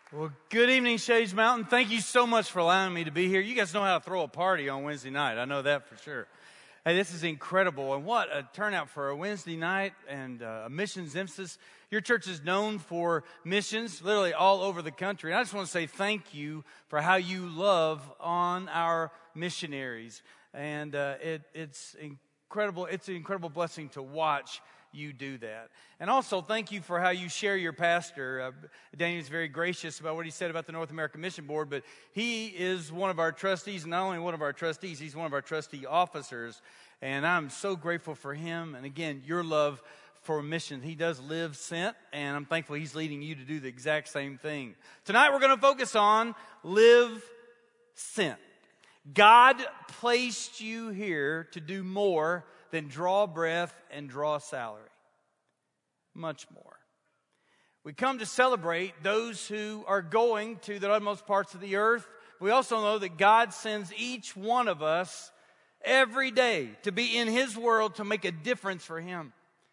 Well, good evening, Shades Mountain. Thank you so much for allowing me to be here. You guys know how to throw a party on Wednesday night. I know that for sure. Hey, this is incredible. And what a turnout for a Wednesday night and a missions emphasis. Your church is known for missions literally all over the country. And I just want to say thank you for how you love on our missionaries. And it's incredible. It's an incredible blessing to watch you do that. And also, thank you for how you share your pastor. Daniel's very gracious about what he said about the North American Mission Board, but he is one of our trustees, and not only one of our trustees, he's one of our trustee officers, and I'm so grateful for him, and again, your love for missions. He does live sent, and I'm thankful he's leading you to do the exact same thing. Tonight, we're going to focus on live sent. God placed you here to do more than draw breath and draw salary. Much more. We come to celebrate those who are going to the utmost parts of the earth. We also know that God sends each one of us every day to be in His world to make a difference for Him.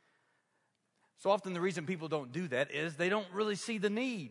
So often the reason people don't do that is they don't really see the need.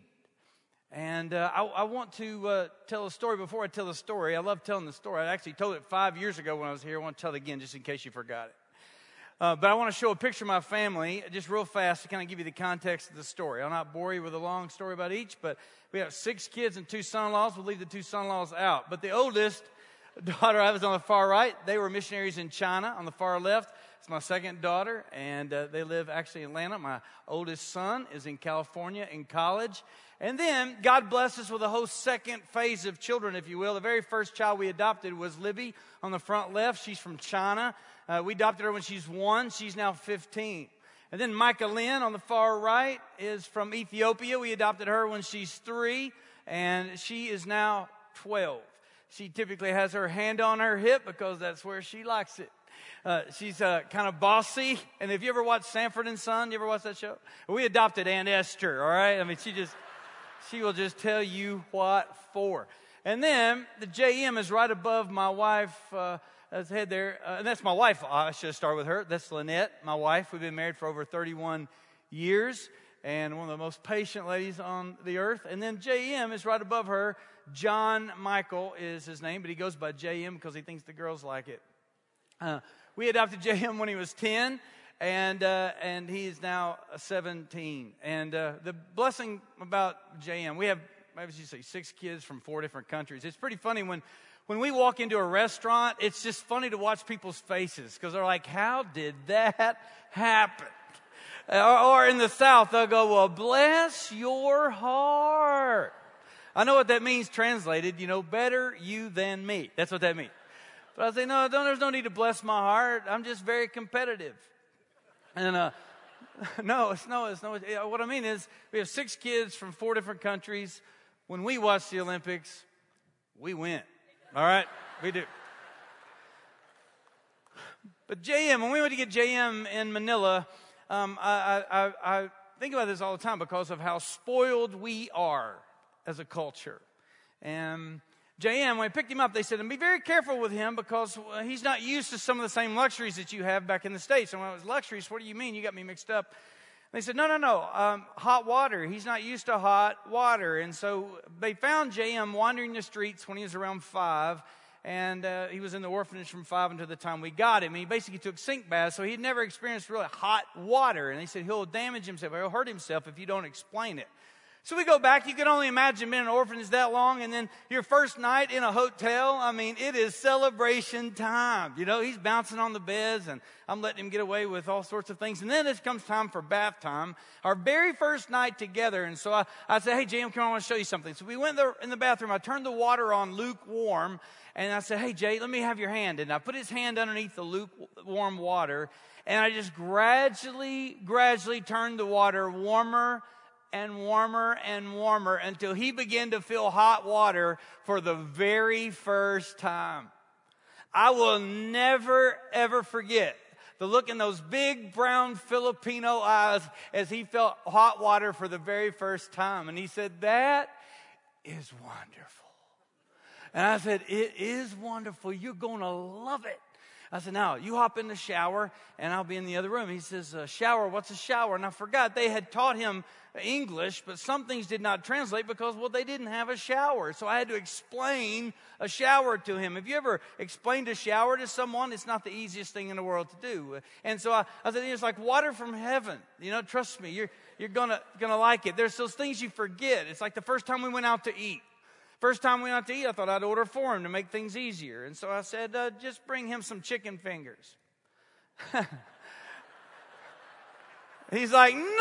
And I want to tell a story. Before I tell the story, I love telling the story. I actually told it 5 years ago when I was here. I want to tell it again just in case you forgot it. But I want to show a picture of my family just real fast to kind of give you the context of the story. I'll not bore you with a long story about each, but we have 6 kids and 2 son-in-laws. We'll leave the 2 son-in-laws out. But the oldest daughter I was on the far right, they were missionaries in China on the far left. It's my second daughter, and they live actually in Atlanta. My oldest son is in California in college. And then God blessed us with a whole second phase of children, if you will. The very first child we adopted was Libby on the front left. She's from China. We adopted her when she's 1. She's now 15. And then Micah Lynn on the far right is from Ethiopia. We adopted her when she's 3, and she is now 12. She typically has her hand on her hip because that's where she likes it. She's kind of bossy. And if you ever watched Sanford and Son, you ever watch that show? We adopted Aunt Esther, all right? I mean, she will just tell you what for. And then the JM is right above my wife, head there. And that's my wife. I should have started with her. That's Lynette, my wife. We've been married for over 31 years. And one of the most patient ladies on the earth. And then JM is right above her. John Michael is his name, but he goes by JM because he thinks the girls like it. We adopted JM when he was 10. And he is now 17. And the blessing about JM, we have, maybe you say, 6 kids from 4 different countries. It's pretty funny when we walk into a restaurant, it's just funny to watch people's faces because they're like, how did that happen? Or in the South, they'll go, well, bless your heart. I know what that means translated, better you than me. That's what that means. But I say, no, there's no need to bless my heart. I'm just very competitive. And no. What I mean is, we have 6 kids from 4 different countries. When we watch the Olympics, we win. All right, we do. But JM, when we went to get JM in Manila, I think about this all the time because of how spoiled we are as a culture. And JM, when I picked him up, they said, and be very careful with him because he's not used to some of the same luxuries that you have back in the States. And when it was luxuries, what do you mean? You got me mixed up. They said, no. Hot water. He's not used to hot water. And so they found JM wandering the streets when he was around 5. And he was in the orphanage from 5 until the time we got him. And he basically took sink baths, so he'd never experienced really hot water. And they said, he'll damage himself, or he'll hurt himself if you don't explain it. So we go back. You can only imagine being in an orphanage that long. And then your first night in a hotel, I mean, it is celebration time. He's bouncing on the beds, and I'm letting him get away with all sorts of things. And then it comes time for bath time, our very first night together. And so I said, hey, Jim, come on, I want to show you something. So we went in the bathroom. I turned the water on lukewarm. And I said, hey, Jay, let me have your hand. And I put his hand underneath the lukewarm water. And I just gradually turned the water warmer and warmer and warmer until he began to feel hot water for the very first time. I will never, ever forget the look in those big brown Filipino eyes as he felt hot water for the very first time. And he said, that is wonderful. And I said, it is wonderful. You're going to love it. I said, now, you hop in the shower, and I'll be in the other room. He says, shower, what's a shower? And I forgot they had taught him English, but some things did not translate because, well, they didn't have a shower. So I had to explain a shower to him. Have you ever explained a shower to someone? It's not the easiest thing in the world to do. And so I said, it's like water from heaven. Trust me, you're gonna like it. There's those things you forget. It's like the first time we went out to eat. First time we went out to eat, I thought I'd order for him to make things easier. And so I said, just bring him some chicken fingers. He's like, no!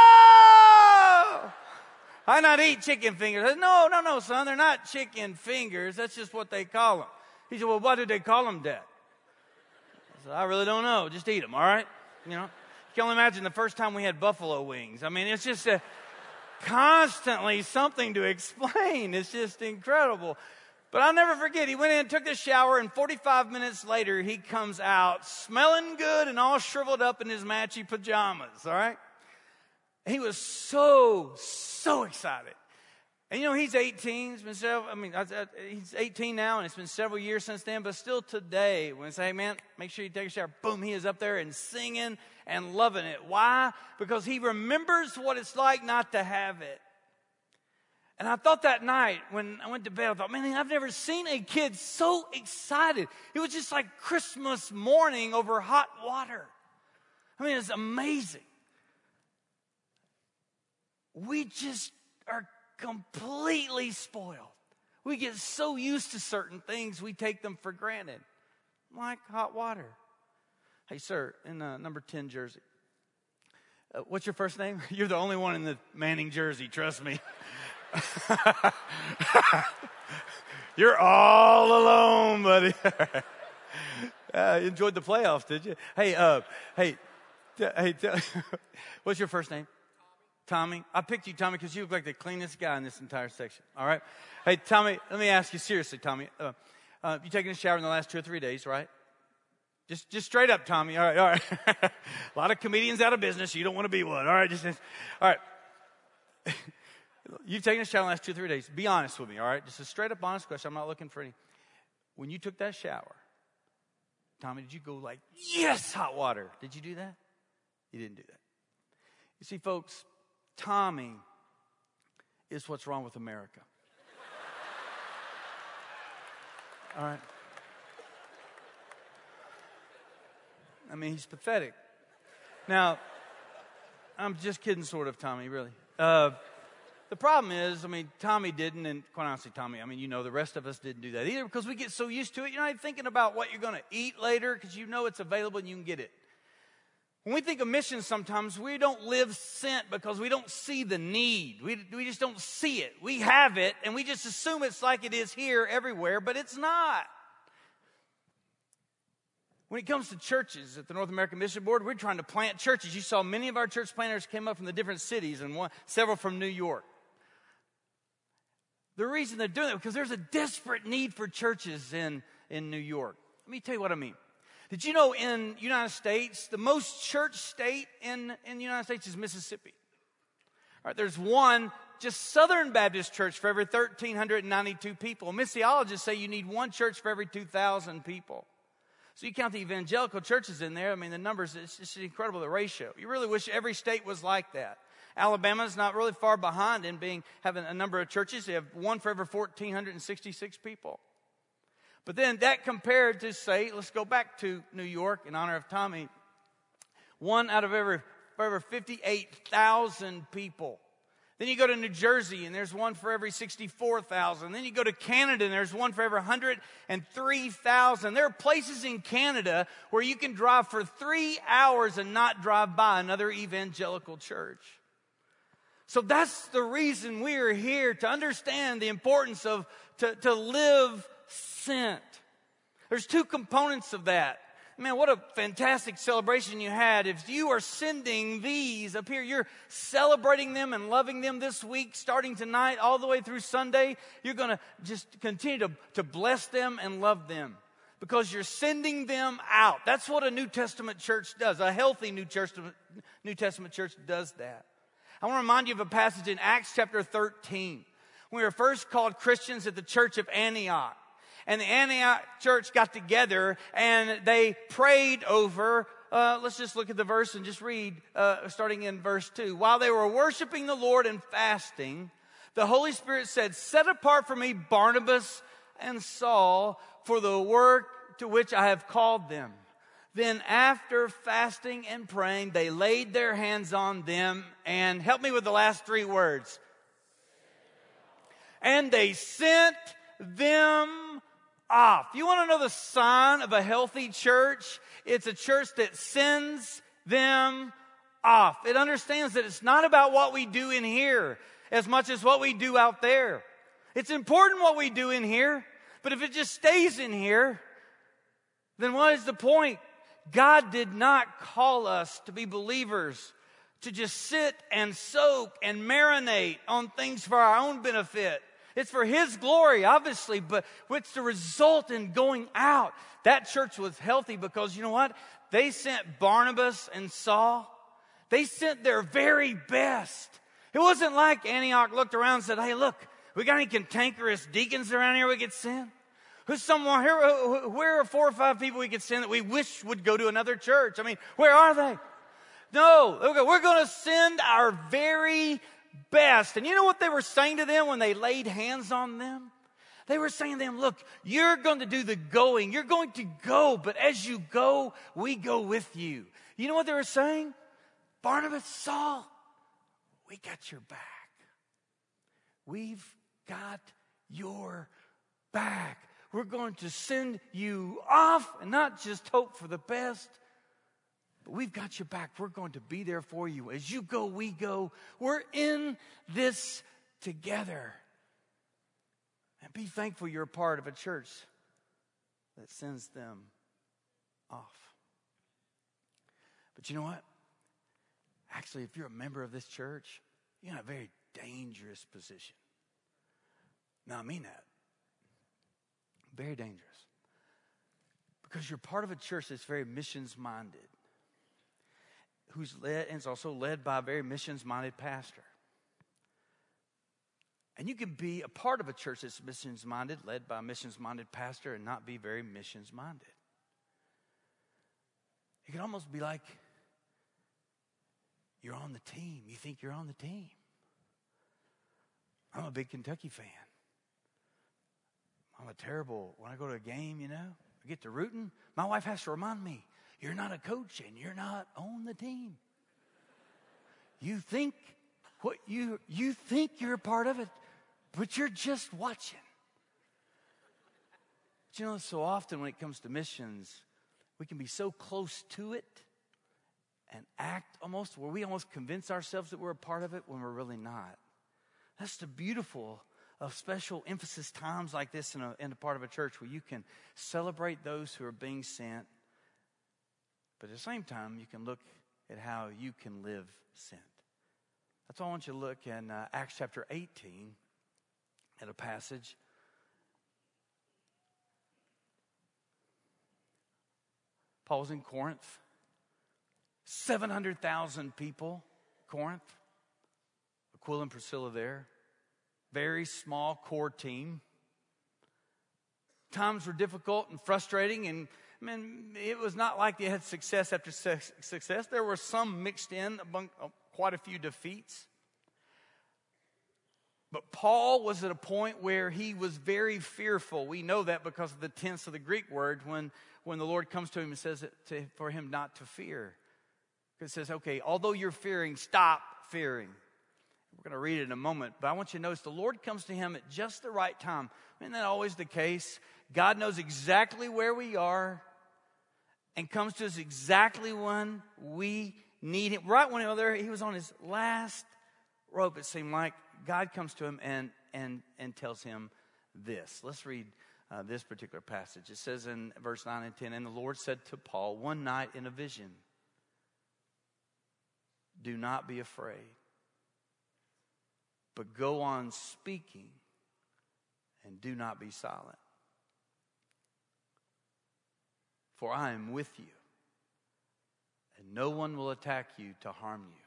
I not eat chicken fingers. I said, no, son, they're not chicken fingers. That's just what they call them. He said, well, why do they call them that? I said, I really don't know. Just eat them, all right? You can only imagine the first time we had buffalo wings. I mean, it's just constantly something to explain. It's just incredible. But I'll never forget, he went in and took the shower, and 45 minutes later, he comes out smelling good and all shriveled up in his matchy pajamas, all right? He was so excited. And he's 18. He's 18 now, and it's been several years since then. But still today, when I say, hey, man, make sure you take a shower, boom, he is up there and singing and loving it. Why? Because he remembers what it's like not to have it. And I thought that night when I went to bed, I thought, man, I've never seen a kid so excited. It was just like Christmas morning over hot water. I mean, it's amazing. We just are completely spoiled. We get so used to certain things, we take them for granted, like hot water. Hey, sir, in number 10 jersey, what's your first name? You're the only one in the Manning jersey, trust me. You're all alone, buddy. You enjoyed the playoffs, did you? Hey, what's your first name? Tommy. I picked you, Tommy, because you look like the cleanest guy in this entire section. All right? Hey, Tommy, let me ask you seriously, Tommy. You taken a shower in the last 2 or 3 days, right? Just straight up, Tommy. All right. A lot of comedians out of business. You don't want to be one. All right? All right. You've taken a shower in the last 2 or 3 days. Be honest with me, all right? Just a straight up honest question. I'm not looking for any. When you took that shower, Tommy, did you go like, yes, hot water? Did you do that? You didn't do that. You see, folks, Tommy is what's wrong with America. All right? I mean, he's pathetic. Now, I'm just kidding, sort of, Tommy, really. The problem is, Tommy didn't, and quite honestly, Tommy, the rest of us didn't do that either because we get so used to it. You're not even thinking about what you're going to eat later because it's available and you can get it. When we think of missions sometimes, we don't live sent because we don't see the need. We just don't see it. We have it, and we just assume it's like it is here everywhere, but it's not. When it comes to churches at the North American Mission Board, we're trying to plant churches. You saw many of our church planters came up from the different cities and several from New York. The reason they're doing it is because there's a desperate need for churches in New York. Let me tell you what I mean. Did you know in the United States, the most church state in the United States is Mississippi? All right, there's one just Southern Baptist church for every 1,392 people. Missiologists say you need one church for every 2,000 people. So you count the evangelical churches in there, the numbers, it's just incredible, the ratio. You really wish every state was like that. Alabama's not really far behind in having a number of churches. They have one for every 1,466 people. But then that compared to, say, let's go back to New York in honor of Tommy, one out of every 58,000 people. Then you go to New Jersey, and there's one for every 64,000. Then you go to Canada, and there's one for every 103,000. There are places in Canada where you can drive for 3 hours and not drive by another evangelical church. So that's the reason we are here, to understand the importance of to live sent. There's 2 components of that. Man, what a fantastic celebration you had. If you are sending these up here, you're celebrating them and loving them this week, starting tonight all the way through Sunday. You're going to just continue to bless them and love them because you're sending them out. That's what a New Testament church does. A healthy New Testament church does that. I want to remind you of a passage in Acts chapter 13. We were first called Christians at the church of Antioch. And the Antioch church got together and they prayed over, let's just look at the verse and just read, starting in verse 2. While they were worshiping the Lord and fasting, the Holy Spirit said, "Set apart for me Barnabas and Saul for the work to which I have called them." Then after fasting and praying, they laid their hands on them and, help me with the last three words. And they sent them off. You want to know the sign of a healthy church? It's a church that sends them off. It understands that it's not about what we do in here as much as what we do out there. It's important what we do in here, but if it just stays in here, then what is the point? God did not call us to be believers, to just sit and soak and marinate on things for our own benefit. It's for His glory, obviously, but it's the result in going out. That church was healthy because, you know what? They sent Barnabas and Saul. They sent their very best. It wasn't like Antioch looked around and said, "Hey, look, we got any cantankerous deacons around here we could send? Who's someone here? Where are 4 or 5 people we could send that we wish would go to another church? I mean, where are they?" No, we're going to send our very best. And you know what they were saying to them when they laid hands on them? They were saying to them, "Look, you're going to do the going. You're going to go, but as you go, we go with you." You know what they were saying? "Barnabas, Saul, we got your back. We've got your back. We're going to send you off and not just hope for the best, but we've got your back. We're going to be there for you. As you go, we go. We're in this together." And be thankful you're a part of a church that sends them off. But you know what? Actually, if you're a member of this church, you're in a very dangerous position. Now, I mean that. Very dangerous. Because you're part of a church that's very missions-minded, who's led and is also led by a very missions-minded pastor. And you can be a part of a church that's missions-minded, led by a missions-minded pastor, and not be very missions-minded. It can almost be like you're on the team. You think you're on the team. I'm a big Kentucky fan. I'm a terrible, when I go to a game, I get to rooting. My wife has to remind me, "You're not a coach and you're not on the team. You think you think you're a part of it, but you're just watching." But so often when it comes to missions, we can be so close to it and act almost where we almost convince ourselves that we're a part of it when we're really not. That's the beautiful of special emphasis times like this in a part of a church where you can celebrate those who are being sent, but at the same time you can look at how you can live sent. That's why I want you to look in Acts chapter 18 at a passage. Paul was in Corinth. 700,000 people, Corinth. Aquila and Priscilla there. Very small core team. Times were difficult and frustrating, and it was not like they had success after success. There were some mixed in among quite a few defeats. But Paul was at a point where he was very fearful. We know that because of the tense of the Greek word when the Lord comes to him and says for him not to fear. It says, okay, although you're fearing, stop fearing. We're going to read it in a moment, but I want you to notice the Lord comes to him at just the right time. Isn't that always the case? God knows exactly where we are and comes to us exactly when we need him. Right when he was on his last rope, it seemed like God comes to him and tells him this. Let's read this particular passage. It says in verse 9 and 10, "And the Lord said to Paul one night in a vision, 'Do not be afraid, but go on speaking and do not be silent. For I am with you, and no one will attack you to harm you.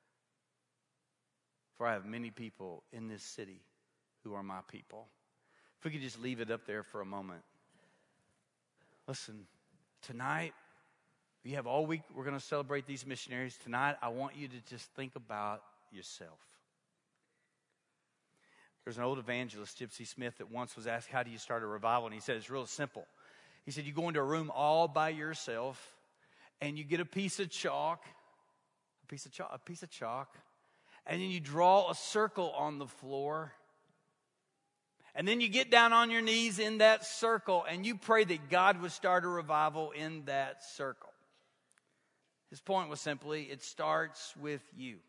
For I have many people in this city who are my people.'" If we could just leave it up there for a moment. Listen, tonight, you have all week, we're going to celebrate these missionaries. Tonight, I want you to just think about yourself. There's an old evangelist, Gypsy Smith, that once was asked, how do you start a revival? And he said, it's real simple. He said, you go into a room all by yourself, and you get a piece of chalk, and then you draw a circle on the floor. And then you get down on your knees in that circle, and you pray that God would start a revival in that circle. His point was simply, it starts with you.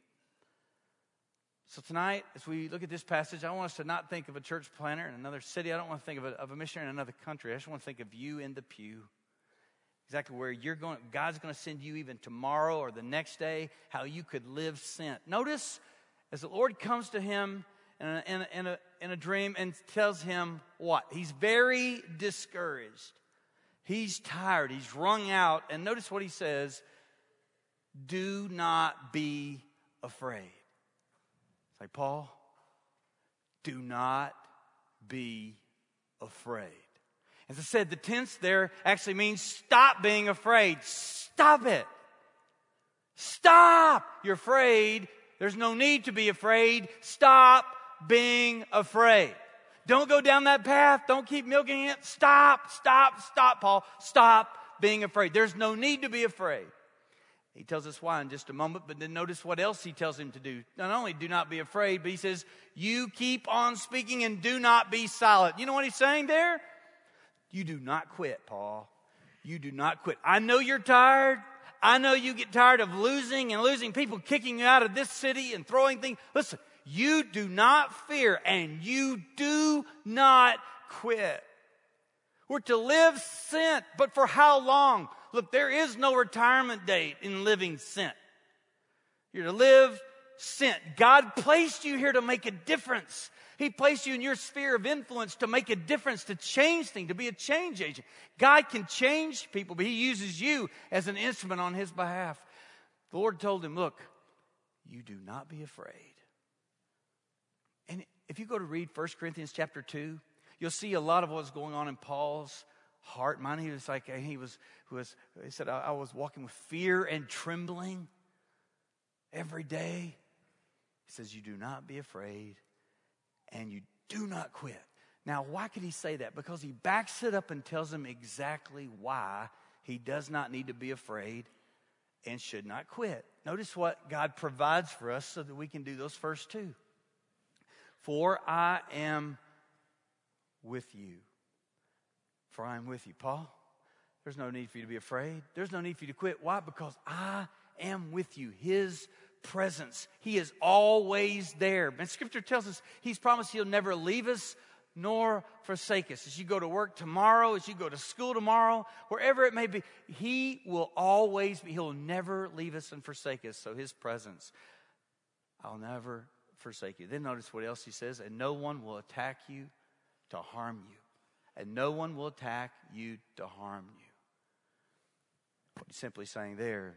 So tonight, as we look at this passage, I want us to not think of a church planter in another city. I don't want to think of a missionary in another country. I just want to think of you in the pew. Exactly where you're going. God's going to send you even tomorrow or the next day, how you could live sent. Notice, as the Lord comes to him in a dream and tells him what? He's very discouraged. He's tired. He's wrung out. And notice what he says. Do not be afraid. It's like, Paul, do not be afraid. As I said, the tense there actually means stop being afraid. Stop it. Stop. You're afraid. There's no need to be afraid. Stop being afraid. Don't go down that path. Don't keep milking it. Stop, Paul. Stop being afraid. There's no need to be afraid. He tells us why in just a moment, but then notice what else he tells him to do. Not only do not be afraid, but he says, you keep on speaking and do not be silent. You know what he's saying there? You do not quit, Paul. You do not quit. I know you're tired. I know you get tired of losing people kicking you out of this city and throwing things. Listen, you do not fear and you do not quit. We're to live sent, but for how long? Look, there is no retirement date in living sent. You're to live sent. God placed you here to make a difference. He placed you in your sphere of influence to make a difference, to change things, to be a change agent. God can change people, but He uses you as an instrument on His behalf. The Lord told him, look, you do not be afraid. And if you go to read 1 Corinthians chapter 2, you'll see a lot of what's going on in Paul's heart. Mine, he was like, he said, I was walking with fear and trembling every day. He says, you do not be afraid and you do not quit. Now, why could he say that? Because he backs it up and tells him exactly why he does not need to be afraid and should not quit. Notice what God provides for us so that we can do those first two. For I am with you. For I am with you. Paul, there's no need for you to be afraid. There's no need for you to quit. Why? Because I am with you. His presence. He is always there. And Scripture tells us He's promised He'll never leave us nor forsake us. As you go to work tomorrow, as you go to school tomorrow, wherever it may be, He will always be. He'll never leave us and forsake us. So His presence, I'll never forsake you. Then notice what else He says. And no one will attack you to harm you. And no one will attack you to harm you. What He's simply saying there,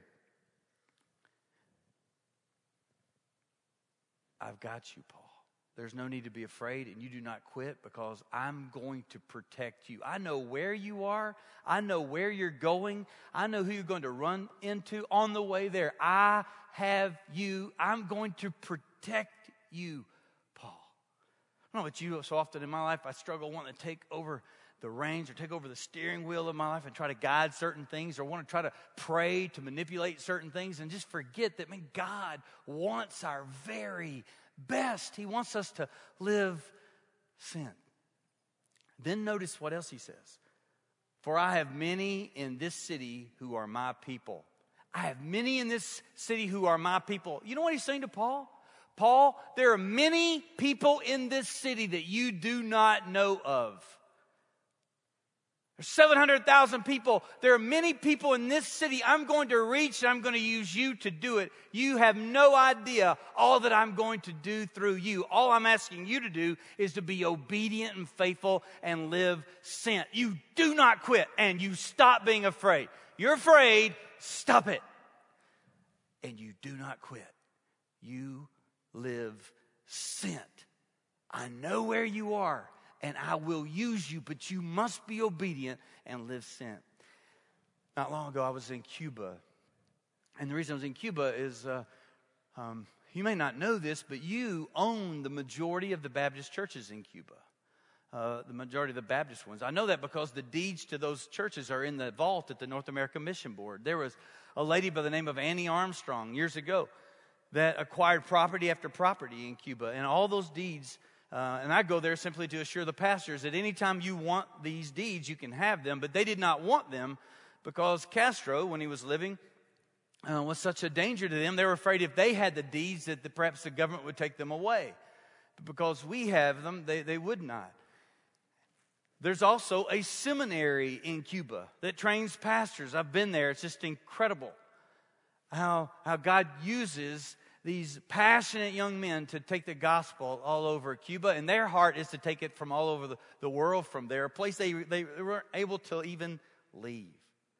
I've got you, Paul. There's no need to be afraid, and you do not quit because I'm going to protect you. I know where you are. I know where you're going. I know who you're going to run into on the way there. I have you. I'm going to protect you, Paul. I don't know about you, so often in my life I struggle wanting to take over the reins or take over the steering wheel of my life and try to guide certain things or want to try to pray to manipulate certain things and just forget that, man, God wants our very best. He wants us to live sent. Then notice what else he says. For I have many in this city who are my people. I have many in this city who are my people. You know what he's saying to Paul? Paul, there are many people in this city that you do not know of. There's 700,000 people. There are many people in this city I'm going to reach, and I'm going to use you to do it. You have no idea all that I'm going to do through you. All I'm asking you to do is to be obedient and faithful and live sent. You do not quit, and you stop being afraid. You're afraid, stop it. And you do not quit. You live sent. I know where you are. and I will use you, but you must be obedient and live sent. Not long ago, I was in Cuba. And the reason I was in Cuba is, you may not know this, but you own the majority of the Baptist churches in Cuba. The majority of the Baptist ones. I know that because the deeds to those churches are in the vault at the North American Mission Board. There was a lady by the name of Annie Armstrong years ago that acquired property after property in Cuba. And all those deeds, and I go there simply to assure the pastors that anytime you want these deeds, you can have them. But they did not want them because Castro, when he was living, was such a danger to them. They were afraid if they had the deeds that perhaps the government would take them away. But because we have them, they would not. There's also a seminary in Cuba that trains pastors. I've been there. It's just incredible how God uses these passionate young men to take the gospel all over Cuba. And their heart is to take it from all over the world from there, a place they weren't able to even leave.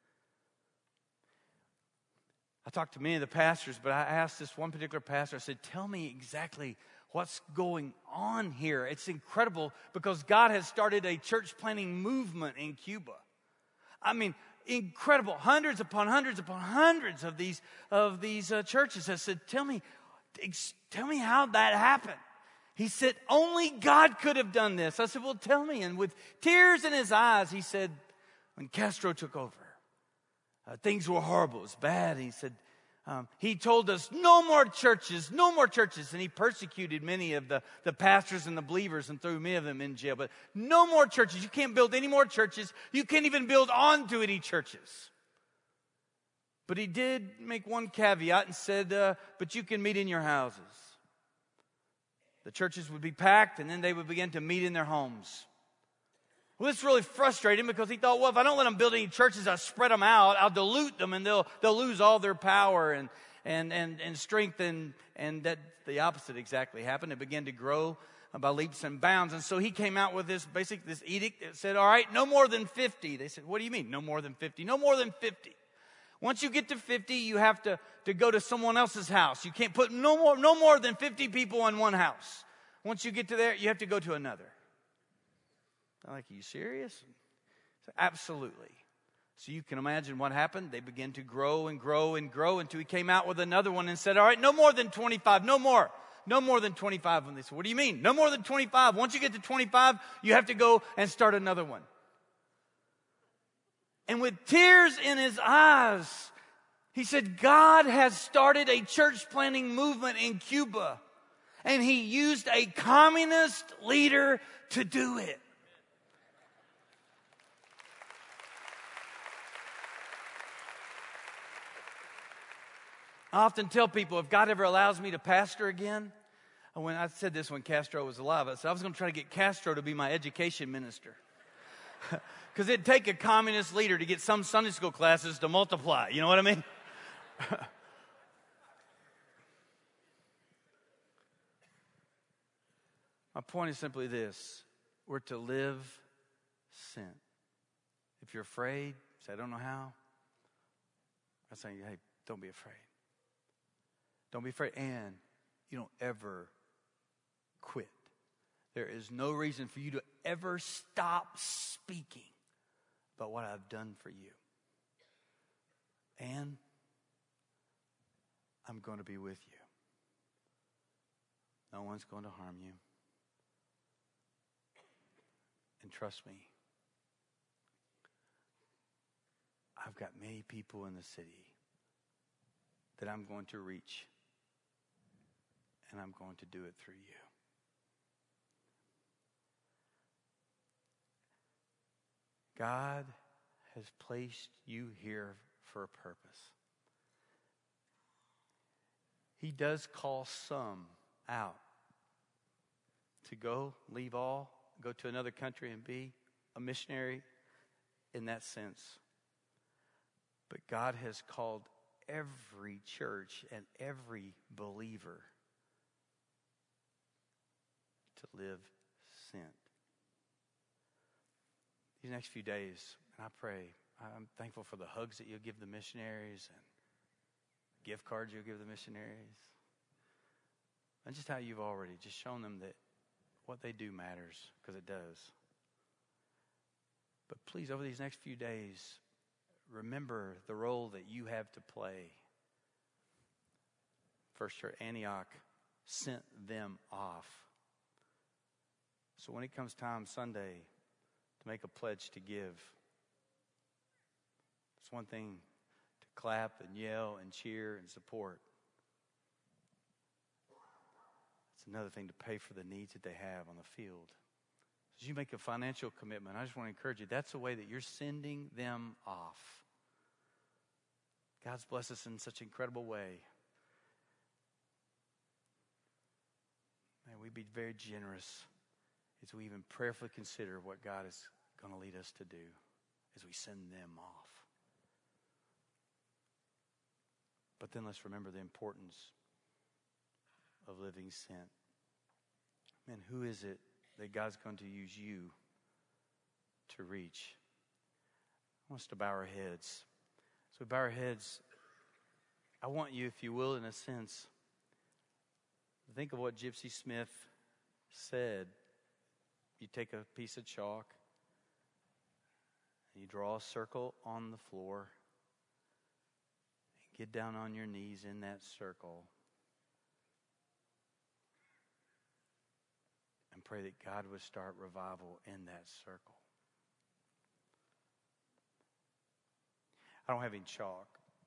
I talked to many of the pastors, but I asked this one particular pastor, I said, tell me exactly what's going on here. It's incredible because God has started a church planting movement in Cuba. I mean, incredible. Hundreds upon hundreds upon hundreds of these churches. I said, tell me how that happened. He said, only God could have done this. I said, well, tell me. And with tears in his eyes, he said, when Castro took over, things were horrible. It was bad. He said, he told us, no more churches, no more churches. And he persecuted many of the pastors and the believers and threw many of them in jail. But no more churches. You can't build any more churches. You can't even build onto any churches. But he did make one caveat and said, but you can meet in your houses. The churches would be packed and then they would begin to meet in their homes. Well, this really frustrated him because he thought, well, if I don't let them build any churches, I'll spread them out, I'll dilute them, and they'll lose all their power and strength. And that the opposite exactly happened. It began to grow by leaps and bounds. And so he came out with this edict that said, all right, no more than 50. They said, what do you mean, no more than 50? No more than 50. Once you get to 50, you have to go to someone else's house. You can't put no more than 50 people in one house. Once you get to there, you have to go to another. I'm like, are you serious? So, absolutely. So you can imagine what happened. They began to grow and grow and grow until he came out with another one and said, all right, no more than 25, no more than 25. And they said, what do you mean? No more than 25. Once you get to 25, you have to go and start another one. And with tears in his eyes, he said, God has started a church planting movement in Cuba. And he used a communist leader to do it. I often tell people, if God ever allows me to pastor again, when I said this when Castro was alive, I said I was going to try to get Castro to be my education minister. Because it'd take a communist leader to get some Sunday school classes to multiply. You know what I mean? My point is simply this. We're to live sent. If you're afraid, say, I don't know how. I'm saying, hey, don't be afraid. Don't be afraid. And you don't ever quit. There is no reason for you to ever stop speaking about what I've done for you. And I'm going to be with you. No one's going to harm you. And trust me, I've got many people in the city that I'm going to reach. And I'm going to do it through you. God has placed you here for a purpose. He does call some out to go, leave all, go to another country and be a missionary in that sense. But God has called every church and every believer to live sent. These next few days, and I pray, I'm thankful for the hugs that you'll give the missionaries and gift cards you'll give the missionaries. And just how you've already just shown them that what they do matters, because it does. But please, over these next few days, remember the role that you have to play. First Church Antioch sent them off. So when it comes time Sunday to make a pledge to give, it's one thing to clap and yell and cheer and support. It's another thing to pay for the needs that they have on the field. As you make a financial commitment, I just want to encourage you, that's the way that you're sending them off. God's blessed us in such an incredible way. May we be very generous as we even prayerfully consider what God is going to lead us to do as we send them off. But then let's remember the importance of living sent. Man, who is it that God's going to use you to reach? I want us to bow our heads. So we bow our heads. I want you, if you will, in a sense, think of what Gypsy Smith said. You take a piece of chalk and you draw a circle on the floor. And get down on your knees in that circle. And pray that God would start revival in that circle. I don't have any chalk.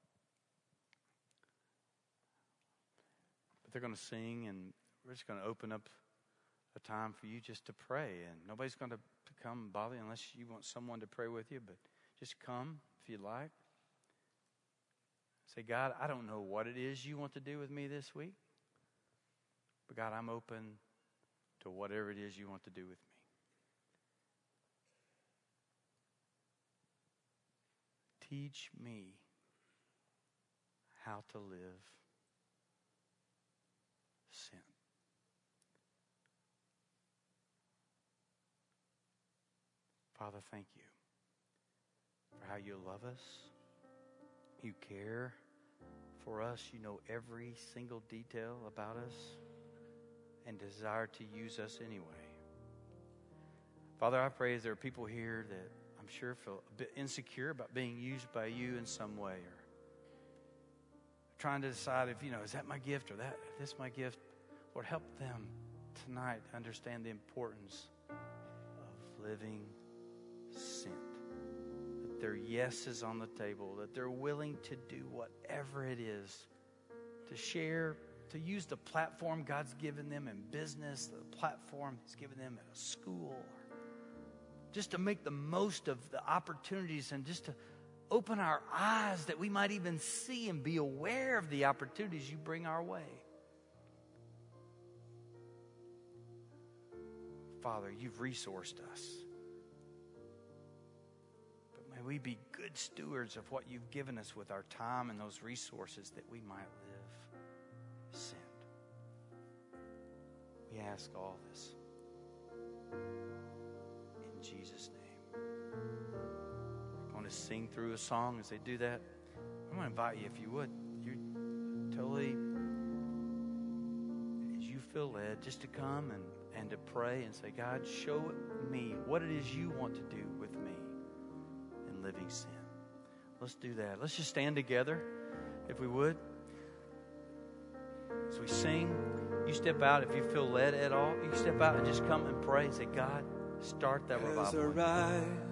But they're going to sing, and we're just going to open up a time for you just to pray. And nobody's going to come bother you unless you want someone to pray with you. But just come if you'd like. Say, God, I don't know what it is you want to do with me this week. But God, I'm open to whatever it is you want to do with me. Teach me how to live sent. Father, thank you for how you love us. You care for us. You know every single detail about us and desire to use us anyway. Father, I pray there are people here that I'm sure feel a bit insecure about being used by you in some way, or trying to decide if, is that my gift or that, if this is my gift. Lord, help them tonight to understand the importance of living sent. That their yes is on the table, that they're willing to do whatever it is to share, to use the platform God's given them in business, the platform He's given them at a school, just to make the most of the opportunities and just to open our eyes that we might even see and be aware of the opportunities you bring our way. Father, you've resourced us. But may we be good stewards of what you've given us with our time and those resources that we might live sent. We ask all this in Jesus' name. I'm going to sing through a song. As they do that, I'm going to invite you, if you would, you're totally, as you feel led, just to come and to pray and say, God, show me what it is you want to do with me in living sin. Let's do that. Let's just stand together, if we would. As we sing, you step out. If you feel led at all, you step out and just come and pray and say, God, start that revival.